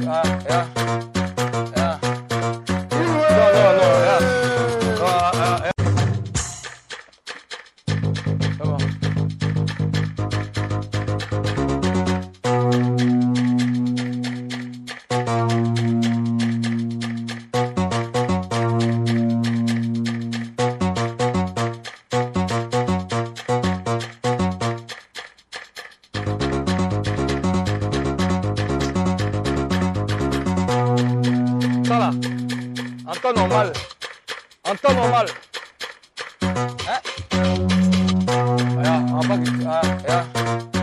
ja. Ja. No, ja. Ja. Come on. Ça là, en temps normal. En temps normal. Hein? Ja, en bas, ja.